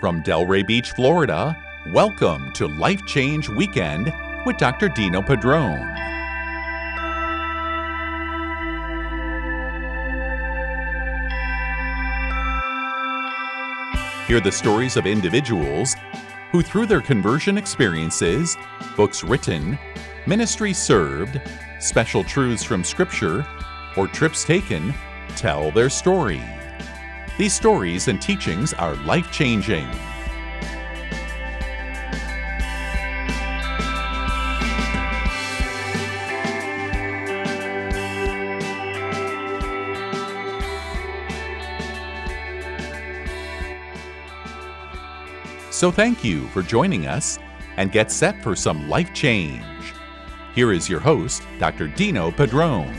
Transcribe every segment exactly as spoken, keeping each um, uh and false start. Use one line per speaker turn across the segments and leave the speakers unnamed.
From Delray Beach, Florida, welcome to Life Change Weekend with Doctor Dino Padrone. Hear the stories of individuals who, through their conversion experiences, books written, ministry served, special truths from Scripture, or trips taken, tell their story. These stories and teachings are life-changing. So thank you for joining us and get set for some life change. Here is your host, Doctor Dino Padrone.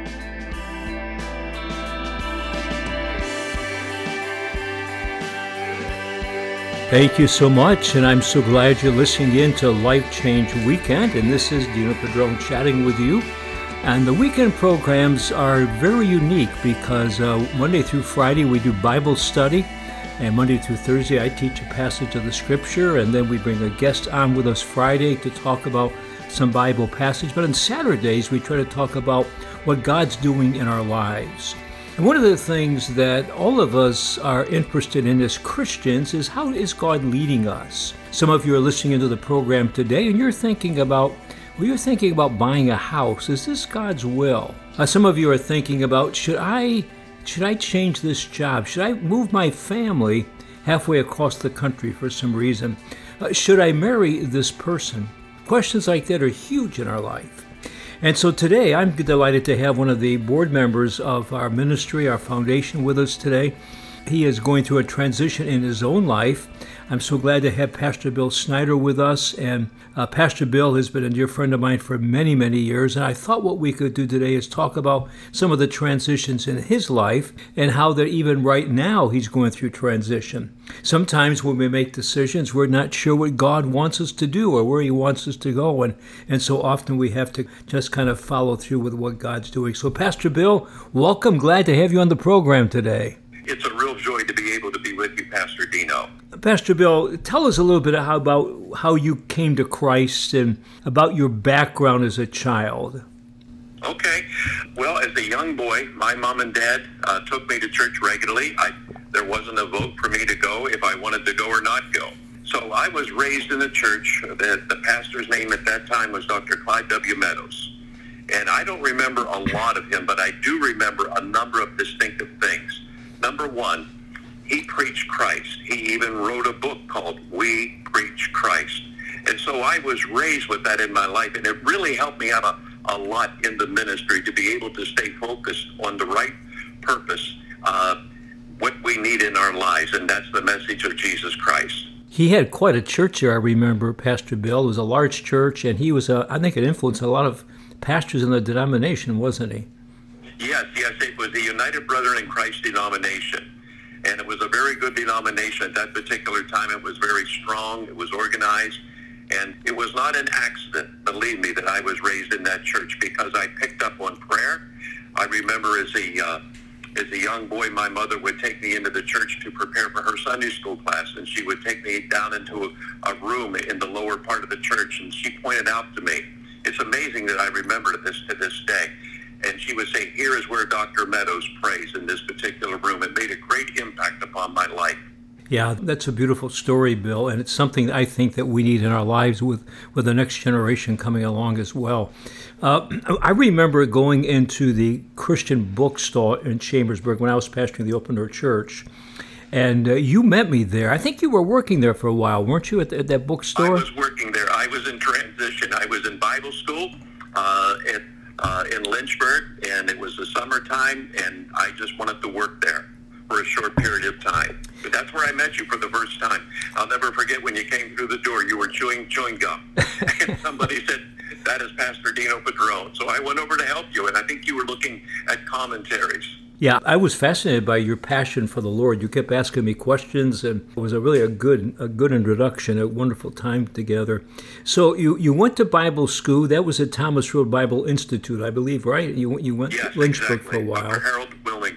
Thank you so much, and I'm so glad you're listening in to Life Change Weekend, and this is Dino Padrone chatting with you. And the weekend programs are very unique because uh, Monday through Friday we do Bible study, and Monday through Thursday I teach a passage of the Scripture, and then we bring a guest on with us Friday to talk about some Bible passage. But on Saturdays we try to talk about what God's doing in our lives. And one of the things that all of us are interested in as Christians is how is God leading us? Some of you are listening into the program today and you're thinking about, well, you're thinking about buying a house. Is this God's will? Uh, some of you are thinking about, should I, should I change this job? Should I move my family halfway across the country for some reason? Uh, should I marry this person? Questions like that are huge in our life. And so today, I'm delighted to have one of the board members of our ministry, our foundation, with us today. He is going through a transition in his own life. I'm so glad to have Pastor Bill Snyder with us. And uh, Pastor Bill has been a dear friend of mine for many, many years. And I thought what we could do today is talk about some of the transitions in his life and how that even right now he's going through transition. Sometimes when we make decisions, we're not sure what God wants us to do or where he wants us to go. And, and so often we have to just kind of follow through with what God's doing. So Pastor Bill, welcome. Glad to have you on the program today.
It's a real joy to be able to be with you, Pastor Dino.
Pastor Bill, tell us a little bit how, about how you came to Christ and about your background as a child.
Okay. Well, as a young boy, my mom and dad uh, took me to church regularly. I, there wasn't a vote for me to go if I wanted to go or not go. So I was raised in a church. The, the pastor's name at that time was Doctor Clyde W. Meadows. And I don't remember a lot of him, but I do remember a number of distinctive things. Number one, he preached Christ. He even wrote a book called We Preach Christ. And so I was raised with that in my life, and it really helped me out a, a lot in the ministry to be able to stay focused on the right purpose, uh, what we need in our lives, and that's the message of Jesus Christ.
He had quite a church there, I remember, Pastor Bill. It was a large church, and he was, a, I think, it influenced a lot of pastors in the denomination, wasn't he?
Yes, yes, it was the United Brethren in Christ denomination, and it was a very good denomination at that particular time. It was very strong, it was organized, and it was not an accident, believe me, that I was raised in that church, because I picked up on prayer. I remember as a uh, as a young boy, my mother would take me into the church to prepare for her Sunday school class, and she would take me down into a, a room in the lower part of the church, and she pointed out to me, it's amazing that I remember this to this day. And she would say, here is where Doctor Meadows prays in this particular room. It made a great impact upon my life.
Yeah, that's a beautiful story, Bill, and it's something I think that we need in our lives with, with the next generation coming along as well. Uh, I remember going into the Christian bookstore in Chambersburg when I was pastoring the Open Door Church, and uh, you met me there. I think you were working there for a while, weren't you, at, the, at that bookstore? I
was working there. I was in transition. I was in Bible school uh, at Uh, in Lynchburg, and it was the summertime, and I just wanted to work there for a short period of time. But that's where I met you for the first time. I'll never forget when you came through the door, you were chewing chewing gum, and somebody said, that is Pastor Dino Padrone. So I went over to help you, and I think you were looking at commentaries.
Yeah, I was fascinated by your passion for the Lord. You kept asking me questions, and it was a really a good a good introduction, a wonderful time together. So you, you went to Bible school. That was at Thomas Road Bible Institute, I believe, right? You you went
yes,
to Lynchburg
exactly.
for a while.
Doctor Harold Wilmington.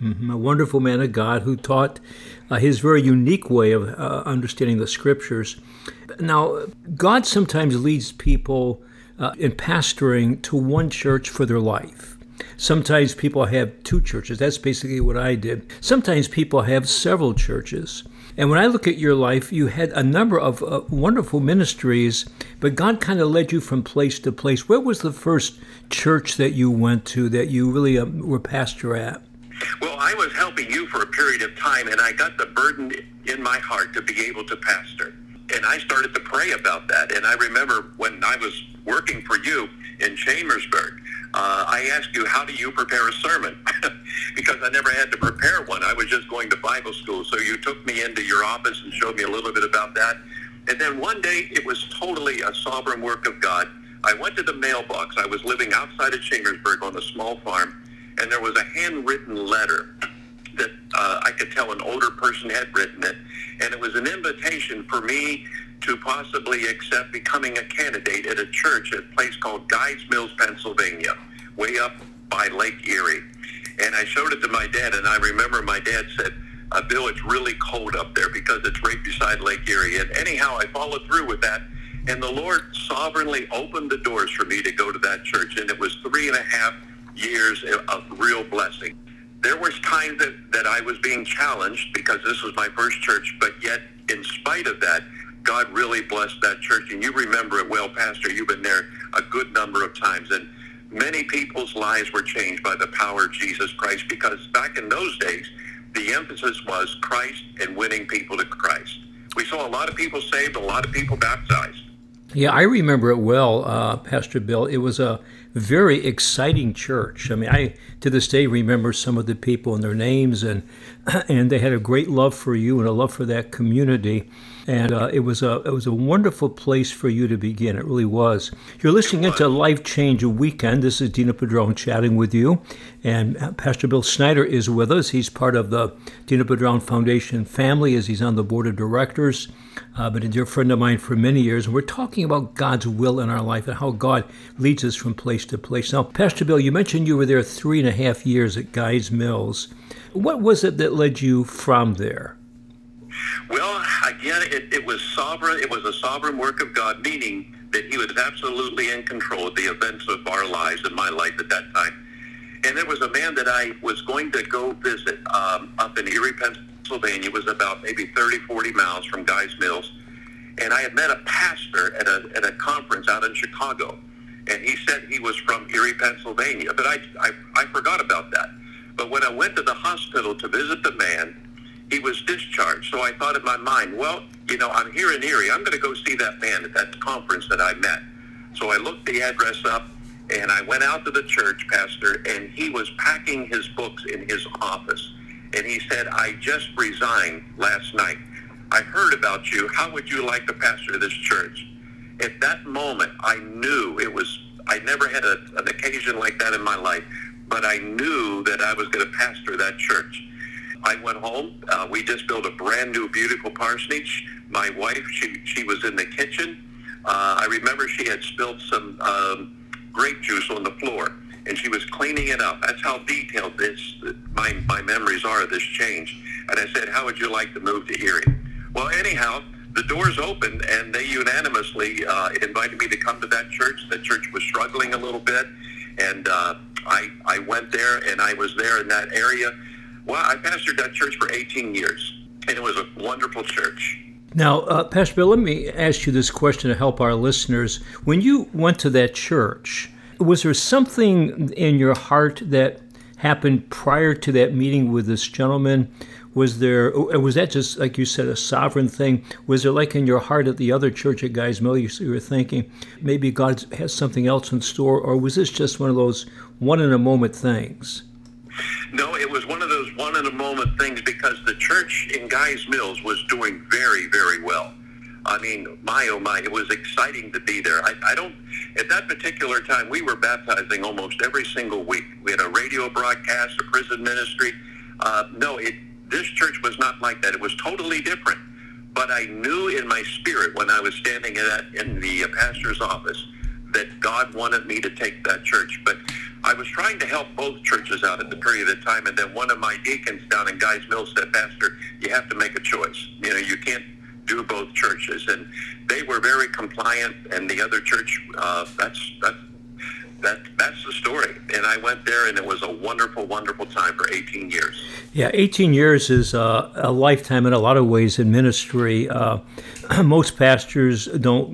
Mm-hmm. A wonderful man of God who taught uh, his very unique way of uh, understanding the Scriptures. Now, God sometimes leads people uh, in pastoring to one church for their life. Sometimes people have two churches. That's basically what I did. Sometimes people have several churches. And when I look at your life, you had a number of uh, wonderful ministries, but God kind of led you from place to place. Where was the first church that you went to that you really uh, were pastor at?
Well, I was helping you for a period of time, and I got the burden in my heart to be able to pastor. And I started to pray about that. And I remember when I was working for you in Chambersburg, uh, I asked you, how do you prepare a sermon? Because I never had to prepare one. I was just going to Bible school. So you took me into your office and showed me a little bit about that. And then one day, it was totally a sovereign work of God. I went to the mailbox. I was living outside of Chambersburg on a small farm, and there was a handwritten letter that uh, I could tell an older person had written it, and it was an invitation for me to possibly accept becoming a candidate at a church at a place called Guys Mills, Pennsylvania, way up by Lake Erie. And I showed it to my dad, and I remember my dad said, uh, Bill, it's really cold up there because it's right beside Lake Erie. And anyhow, I followed through with that, and the Lord sovereignly opened the doors for me to go to that church, and it was three and a half years of real blessing. There was times that, that I was being challenged because this was my first church, but yet in spite of that, God really blessed that church. And you remember it well, Pastor. You've been there a good number of times. And many people's lives were changed by the power of Jesus Christ, because back in those days, the emphasis was Christ and winning people to Christ. We saw a lot of people saved, a lot of people baptized.
Yeah, I remember it well, uh, Pastor Bill. It was a very exciting church. I mean, I, to this day, remember some of the people and their names, and and they had a great love for you and a love for that community. And uh, it was a it was a wonderful place for you to begin. It really was. You're listening into Life Change Weekend. This is Dino Padron chatting with you. And Pastor Bill Snyder is with us. He's part of the Dino Padron Foundation family, as he's on the board of directors. Uh, but a dear friend of mine for many years. And we're talking about God's will in our life and how God leads us from place to place. Now, Pastor Bill, you mentioned you were there three and a half years at Guys Mills. What was it that led you from there?
Well, again, it, it was sovereign. It was a sovereign work of God, meaning that he was absolutely in control of the events of our lives and my life at that time. And there was a man that I was going to go visit um, up in Erie, Pennsylvania. It was about maybe thirty, forty miles from Guys Mills. And I had met a pastor at a, at a conference out in Chicago. And he said he was from Erie, Pennsylvania. But I, I, I forgot about that. But when I went to the hospital to visit the man, he was discharged. So I thought in my mind, well, you know, I'm here in Erie. I'm going to go see that man at that conference that I met. So I looked the address up, and I went out to the church, Pastor, and he was packing his books in his office. And he said, I just resigned last night. I heard about you. How would you like to pastor this church? At that moment, I knew it was, I never had a, an occasion like that in my life, but I knew that I was going to pastor that church. I went home. Uh, we just built a brand new, beautiful parsonage. My wife, she she was in the kitchen. Uh, I remember she had spilled some um, grape juice on the floor, and she was cleaning it up. That's how detailed this my my memories are of this change. And I said, how would you like to move to Erie? Well, anyhow, the doors opened, and they unanimously uh, invited me to come to that church. The church was struggling a little bit, and uh, I I went there, and I was there in that area. Well, I pastored that church for eighteen years, and it was a wonderful church.
Now, uh, Pastor Bill, let me ask you this question to help our listeners. When you went to that church, was there something in your heart that happened prior to that meeting with this gentleman? Was there, was that just, like you said, a sovereign thing? Was there, like in your heart at the other church at Guys Mills, you were thinking, maybe God has something else in store, or was this just one of those one-in-a-moment things?
No, it was one of those one-in-a-moment things, because the church in Guys Mills was doing very, very well. I mean, my, oh my, it was exciting to be there. I, I don't, at that particular time, we were baptizing almost every single week. We had a radio broadcast, a prison ministry. Uh, no, it, this church was not like that. It was totally different. But I knew in my spirit when I was standing in, that, in the pastor's office that God wanted me to take that church. But I was trying to help both churches out at the period of time, and then one of my deacons down in Guys Mills said, Pastor, you have to make a choice. You know, you can't do both churches. And they were very compliant, and the other church, uh, that's, that's, that, that's the story. And I went there, and it was a wonderful, wonderful time for eighteen years.
Yeah, eighteen years is uh, a lifetime in a lot of ways in ministry. Uh, most pastors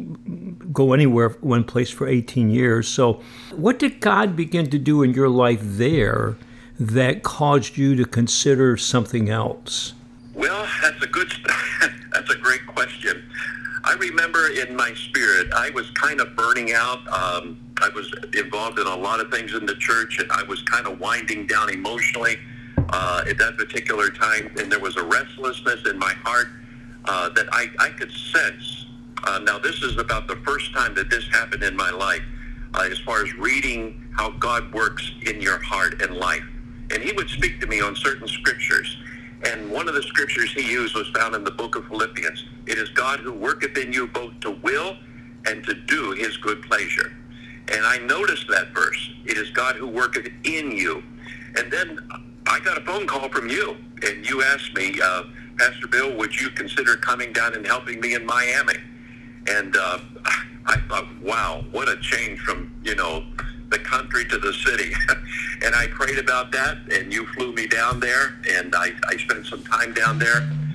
don't go anywhere, one place for eighteen years. So what did God begin to do in your life there that caused you to consider something else?
Well, that's a good, that's a great question. I remember in my spirit, I was kind of burning out. Um, I was involved in a lot of things in the church, and I was kind of winding down emotionally uh, at that particular time. And there was a restlessness in my heart uh, that I, I could sense. Uh, now, this is about the first time that this happened in my life, uh, as far as reading how God works in your heart and life. And he would speak to me on certain scriptures. And one of the scriptures he used was found in the book of Philippians. It is God who worketh in you both to will and to do his good pleasure. And I noticed that verse. It is God who worketh in you. And then I got a phone call from you, and you asked me, uh, Pastor Bill, would you consider coming down and helping me in Miami? And uh, I thought, wow, what a change from, you know, the country to the city. And I prayed about that, and you flew me down there, and I, I spent some time down there.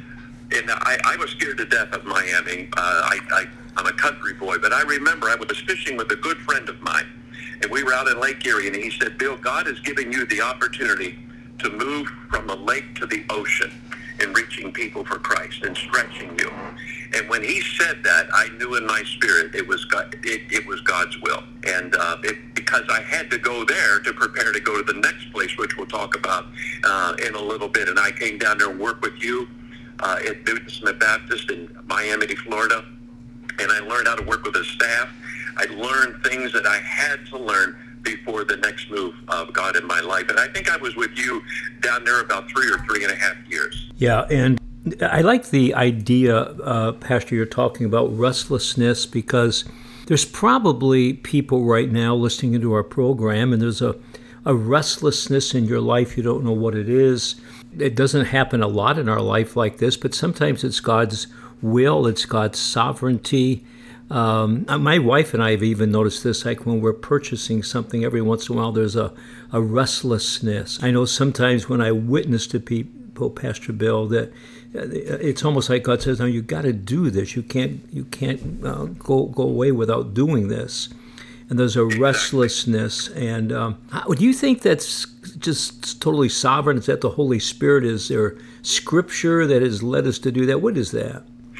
And I, I was scared to death of Miami. Uh, I, I, I'm a country boy, but I remember I was fishing with a good friend of mine, and we were out in Lake Erie, and he said, Bill, God is giving you the opportunity to move from the lake to the ocean in reaching people for Christ and stretching you. And when he said that, I knew in my spirit it was God, it, it was God's will. And uh, it, because I had to go there to prepare to go to the next place, which we'll talk about uh, in a little bit. And I came down there and worked with you uh, at Newton Smith Baptist in Miami, Florida. And I learned how to work with the staff. I learned things that I had to learn before the next move of God in my life. And I think I was with you down there about three or three and a half years.
Yeah, and I like the idea, uh, Pastor, you're talking about restlessness, because there's probably people right now listening into our program, and there's a, a restlessness in your life. You don't know what it is. It doesn't happen a lot in our life like this, but sometimes it's God's will, it's God's sovereignty. Um, my wife and I have even noticed this, like when we're purchasing something, every once in a while there's a, a restlessness. I know sometimes when I witness to people, Pastor Bill, that it's almost like God says, "No, you got to do this. You can't, you can't uh, go go away without doing this." And there's a restlessness. And um, how, do you think that's just totally sovereign? Is that the Holy Spirit? Is there Scripture that has led us to do that? What is that?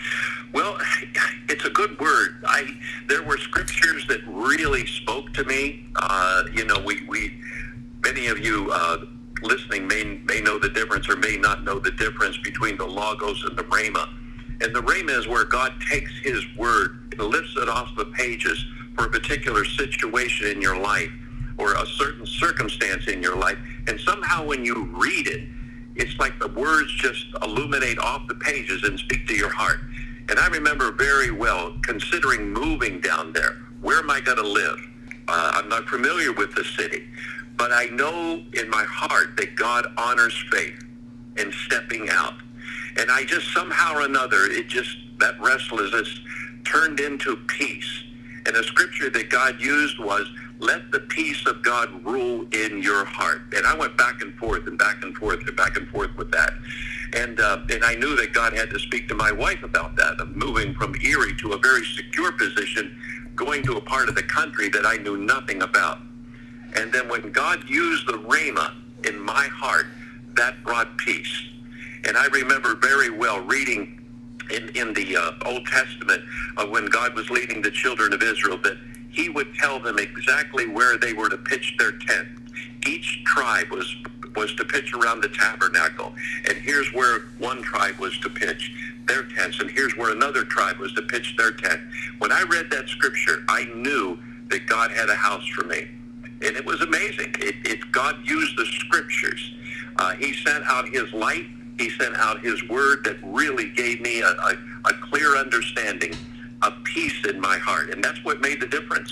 Well, it's a good word. I there were scriptures that really spoke to me. Uh, you know, we we many of you. Uh, listening may may know the difference or may not know the difference between the Logos and the Rhema. And the Rhema is where God takes his word and lifts it off the pages for a particular situation in your life or a certain circumstance in your life. And somehow when you read it, it's like the words just illuminate off the pages and speak to your heart. And I remember very well considering moving down there. Where am I going to live? Uh, I'm not familiar with the city. But I know in my heart that God honors faith and stepping out. And I just somehow or another, it just, that restlessness turned into peace. And the scripture that God used was, let the peace of God rule in your heart. And I went back and forth and back and forth and back and forth with that. And uh, and I knew that God had to speak to my wife about that, of moving from Erie to a very secure position, going to a part of the country that I knew nothing about. And then when God used the Rhema in my heart, that brought peace. And I remember very well reading in, in the uh, Old Testament uh, when God was leading the children of Israel that he would tell them exactly where they were to pitch their tent. Each tribe was was to pitch around the tabernacle. And here's where one tribe was to pitch their tents. And here's where another tribe was to pitch their tent. When I read that scripture, I knew that God had a house for me. And it was amazing. It, it God used the scriptures. Uh, he sent out his light. He sent out his word that really gave me a, a, a clear understanding, a peace in my heart. And that's what made the difference,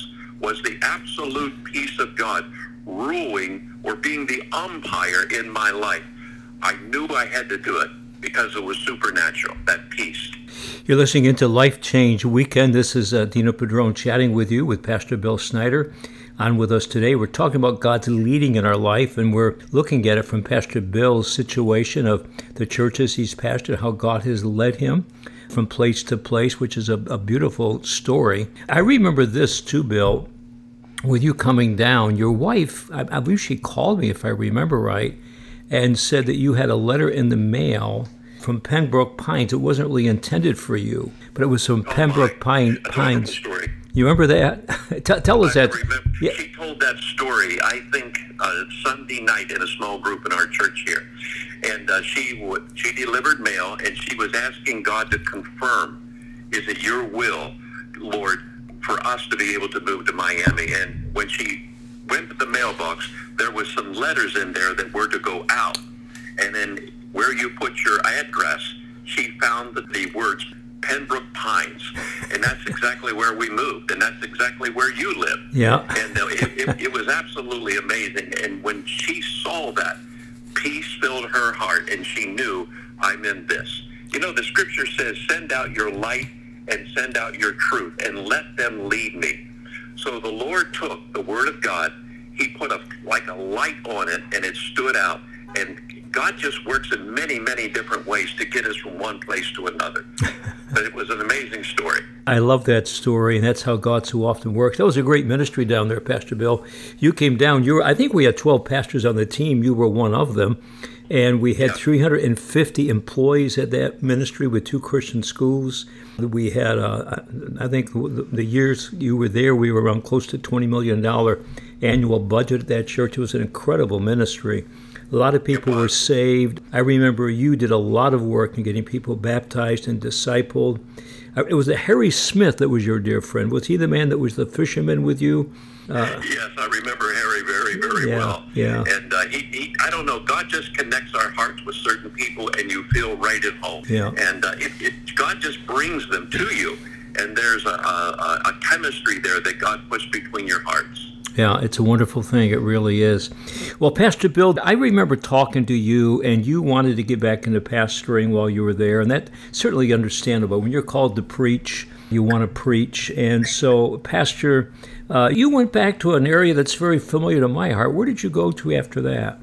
was the absolute peace of God ruling or being the umpire in my life. I knew I had to do it because it was supernatural, that peace.
You're listening into Life Change Weekend. This is uh, Dino Padron chatting with you with Pastor Bill Snyder. On with us today, we're talking about God's leading in our life, and we're looking at it from Pastor Bill's situation of the churches he's pastored, how God has led him from place to place, which is a, a beautiful story. I remember this too, Bill, with you coming down. Your wife, I, I believe she called me, if I remember right, and said that you had a letter in the mail from Pembroke Pines. It wasn't really intended for you, but it was from
Oh,
Pembroke Pine, Pines.
Story.
You remember that? T- tell us
I
that.
remember,
Yeah.
She told that story, I think, uh, Sunday night in a small group in our church here. And uh, she would, she delivered mail, and she was asking God to confirm, is it your will, Lord, for us to be able to move to Miami? And when she went to the mailbox, there was some letters in there that were to go out. And then where you put your address, she found the, the words Pembroke Pines, and that's exactly where we moved, and that's exactly where you live.
Yeah.
And uh, it, it, it was absolutely amazing. And when she saw that, peace filled her heart, and she knew, I'm in this. You know, the scripture says, send out your light and send out your truth, and let them lead me. So the Lord took the word of God, he put a like a light on it, and it stood out. And God just works in many, many different ways to get us from one place to another. But it was an amazing story.
I love that story, and that's how God so often works. That was a great ministry down there, Pastor Bill. You came down. You were, I think we had twelve pastors on the team. You were one of them. And we had yeah. three hundred fifty employees at that ministry with two Christian schools. We had, uh, I think the years you were there, we were around close to twenty million dollars annual budget at that church. It was an incredible ministry. A lot of people were saved. I remember you did a lot of work in getting people baptized and discipled. It was Harry Smith that was your dear friend. Was he the man that was the fisherman with you?
Uh, yes, I remember Harry very, very
yeah,
well.
Yeah.
And uh, he, he, I don't know, God just connects our hearts with certain people, and you feel right at home.
Yeah.
And uh, it, it, God just brings them to you, and there's a, a, a chemistry there that God puts between your hearts.
Yeah, it's a wonderful thing. It really is. Well, Pastor Bill, I remember talking to you, and you wanted to get back into pastoring while you were there, and that's certainly understandable. When you're called to preach, you want to preach. And so, Pastor, uh, you went back to an area that's very familiar to my heart. Where did you go to after that?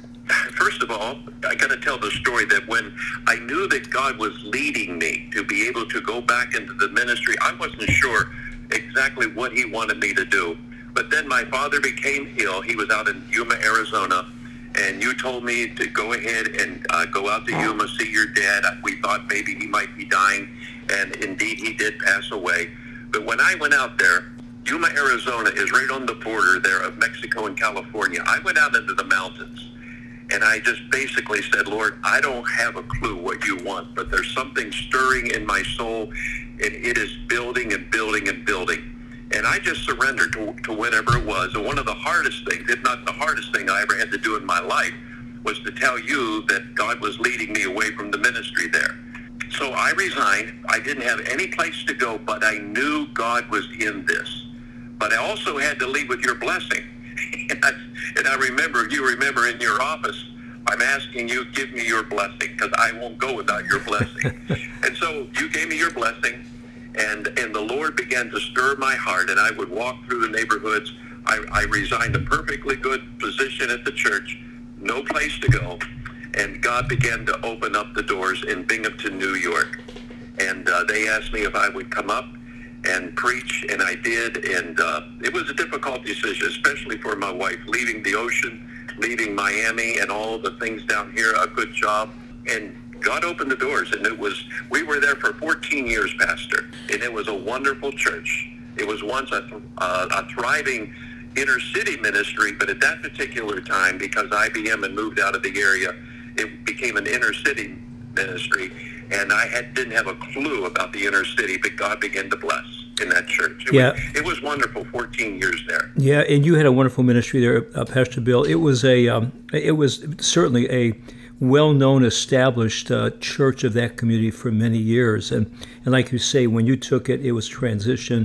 First of all, I got to tell the story that when I knew that God was leading me to be able to go back into the ministry, I wasn't sure exactly what he wanted me to do. But then my father became ill. He was out in Yuma, Arizona, and you told me to go ahead and uh, go out to Yuma, see your dad. We thought maybe he might be dying, and indeed he did pass away. But when I went out there, Yuma, Arizona is right on the border there of Mexico and California. I went out into the mountains, and I just basically said, Lord, I don't have a clue what you want, but there's something stirring in my soul, and it is building and building and building. And I just surrendered to, to whatever it was. And one of the hardest things, if not the hardest thing I ever had to do in my life, was to tell you that God was leading me away from the ministry there. So I resigned. I didn't have any place to go, but I knew God was in this. But I also had to leave with your blessing. and, I, and I remember, you remember in your office, I'm asking you, give me your blessing, because I won't go without your blessing. And so you gave me your blessing. And and the Lord began to stir my heart, and I would walk through the neighborhoods. I, I resigned a perfectly good position at the church, no place to go, and God began to open up the doors in Binghamton, New York. And uh, they asked me if I would come up and preach, and I did. And uh, it was a difficult decision, especially for my wife, leaving the ocean, leaving Miami, and all the things down here, a good job. And God opened the doors, and it was, we were there for fourteen years, Pastor, and it was a wonderful church. It was once a, uh, a thriving inner city ministry, but at that particular time, because I B M had moved out of the area, it became an inner city ministry, and I had, didn't have a clue about the inner city, but God began to bless in that church. It,
yeah.
was, it was wonderful, fourteen years there.
Yeah, and you had a wonderful ministry there, uh, Pastor Bill. It was a, um, it was certainly a well-known, established uh, church of that community for many years. And, and like you say, when you took it, it was transition.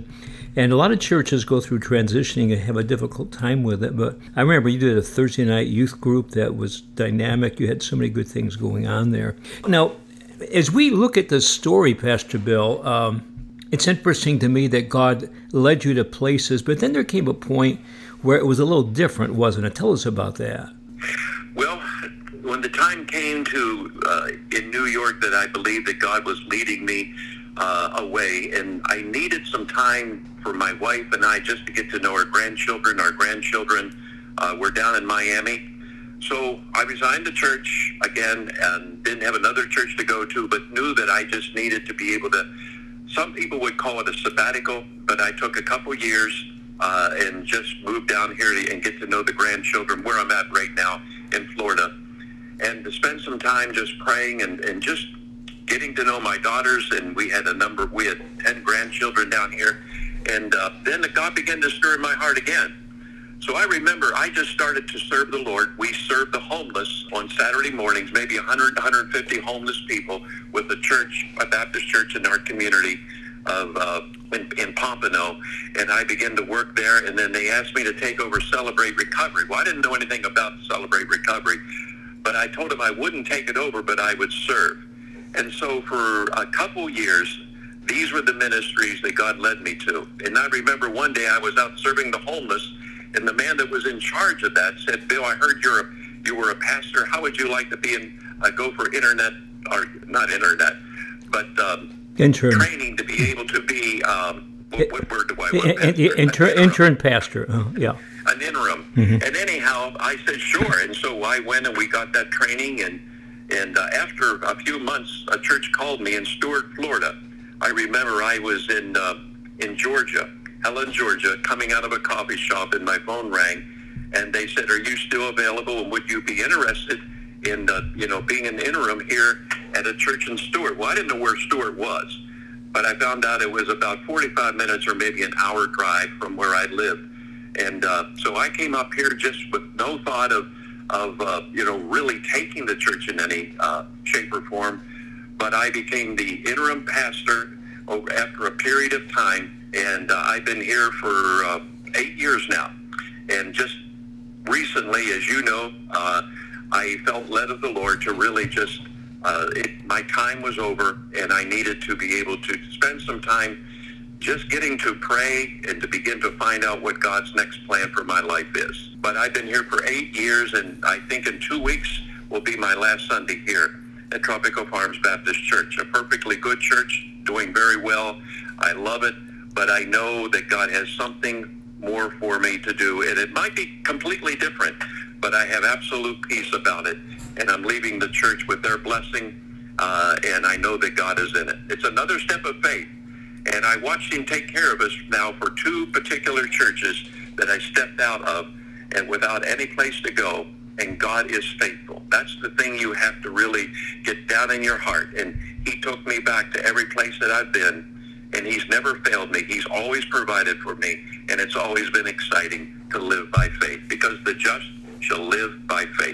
And a lot of churches go through transitioning and have a difficult time with it. But I remember you did a Thursday night youth group that was dynamic. You had so many good things going on there. Now, as we look at this story, Pastor Bill, um, it's interesting to me that God led you to places, but then there came a point where it was a little different, wasn't it? Tell us about that.
Well, when the time came to uh, in New York that I believed that God was leading me uh, away, and I needed some time for my wife and I just to get to know our grandchildren. Our grandchildren uh, were down in Miami. So I resigned the church again and didn't have another church to go to, but knew that I just needed to be able to, some people would call it a sabbatical, but I took a couple years uh, and just moved down here to, and get to know the grandchildren where I'm at right now in Florida, and to spend some time just praying and, and just getting to know my daughters. And we had a number, we had ten grandchildren down here. And uh, then God began to stir in my heart again. So I remember I just started to serve the Lord. We served the homeless on Saturday mornings, maybe one hundred, one hundred fifty homeless people with a church, a Baptist church in our community of uh, in, in Pompano. And I began to work there, and then they asked me to take over Celebrate Recovery. Well, I didn't know anything about Celebrate Recovery, but I told them I wouldn't take it over, but I would serve. And so for a couple years, these were the ministries that God led me to. And I remember one day I was out serving the homeless, and the man that was in charge of that said, "Bill, I heard you're a, you were a pastor. How would you like to be in, uh, go for internet, or not internet, but um,
intern
training to be able to be, um, what, what word do I want?
Pastor, inter, intern pastor, oh, yeah.
An interim."
Mm-hmm.
And anyhow, I said, sure. And so I went and we got that training. And, and uh, after a few months, a church called me in Stuart, Florida. I remember I was in uh, in Georgia, Helen, Georgia, coming out of a coffee shop, and my phone rang, and they said, "Are you still available, and would you be interested in, uh, you know, being an interim here at a church in Stuart?" Well, I didn't know where Stuart was, but I found out it was about forty-five minutes or maybe an hour drive from where I lived, and uh, so I came up here just with no thought of, of uh, you know, really taking the church in any uh, shape or form. But I became the interim pastor over, after a period of time, and uh, I've been here for uh, eight years now. And just recently, as you know, uh, I felt led of the Lord to really just, uh, it, my time was over, and I needed to be able to spend some time just getting to pray and to begin to find out what God's next plan for my life is. But I've been here for eight years, and I think in two weeks will be my last Sunday here at Tropical Farms Baptist Church, a perfectly good church, doing very well. I love it, but I know that God has something more for me to do, and it might be completely different, but I have absolute peace about it, and I'm leaving the church with their blessing, uh, and I know that God is in it. It's another step of faith, and I watched him take care of us now for two particular churches that I stepped out of, and without any place to go, and God is faithful. That's the thing you have to really get down in your heart. And he took me back to every place that I've been, and he's never failed me. He's always provided for me, and it's always been exciting to live by faith, because the just shall live by faith.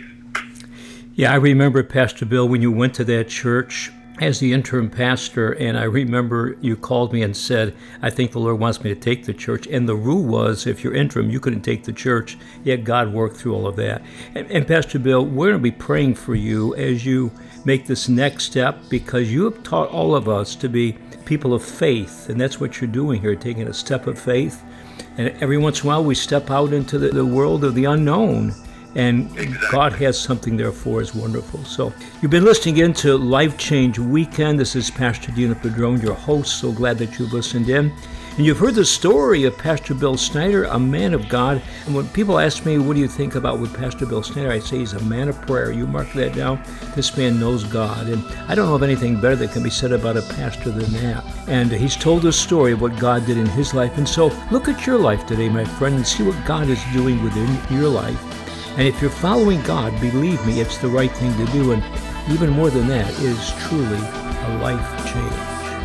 Yeah, I remember, Pastor Bill, when you went to that church as the interim pastor, and I remember you called me and said, "I think the Lord wants me to take the church." And the rule was, if you're interim, you couldn't take the church, yet God worked through all of that. And, and Pastor Bill, we're going to be praying for you as you make this next step, because you have taught all of us to be people of faith, and that's what you're doing here, taking a step of faith. And every once in a while, we step out into the, the world of the unknown, and
exactly.
God has something there for us wonderful. So you've been listening in to Life Change Weekend. This is Pastor Dino Padron, your host. So glad that you've listened in. And you've heard the story of Pastor Bill Snyder, a man of God. And when people ask me, what do you think about with Pastor Bill Snyder, I say he's a man of prayer. You mark that down. This man knows God. And I don't know of anything better that can be said about a pastor than that. And he's told a story of what God did in his life. And so look at your life today, my friend, and see what God is doing within your life. And if you're following God, believe me, it's the right thing to do. And even more than that, it is truly a life change.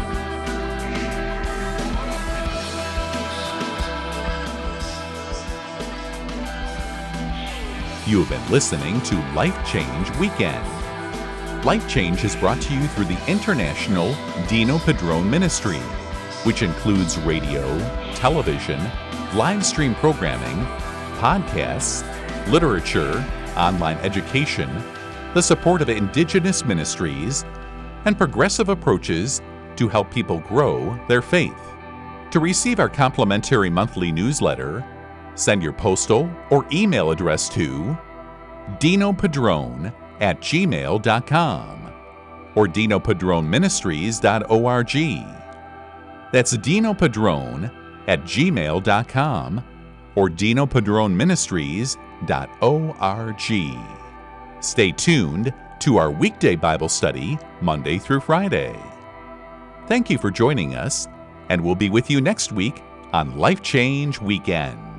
You have been listening to Life Change Weekend. Life Change is brought to you through the International Dino Padron Ministry. which includes radio, television, live stream programming, podcasts, literature, online education, the support of Indigenous ministries, and progressive approaches to help people grow their faith. To receive our complimentary monthly newsletter, send your postal or email address to dino padron at gmail dot com or dino padron ministries dot org. That's Dino Padron at gmail dot com or dino padron ministries dot org. Stay tuned to our weekday Bible study Monday through Friday. Thank you for joining us, and we'll be with you next week on Life Change Weekend.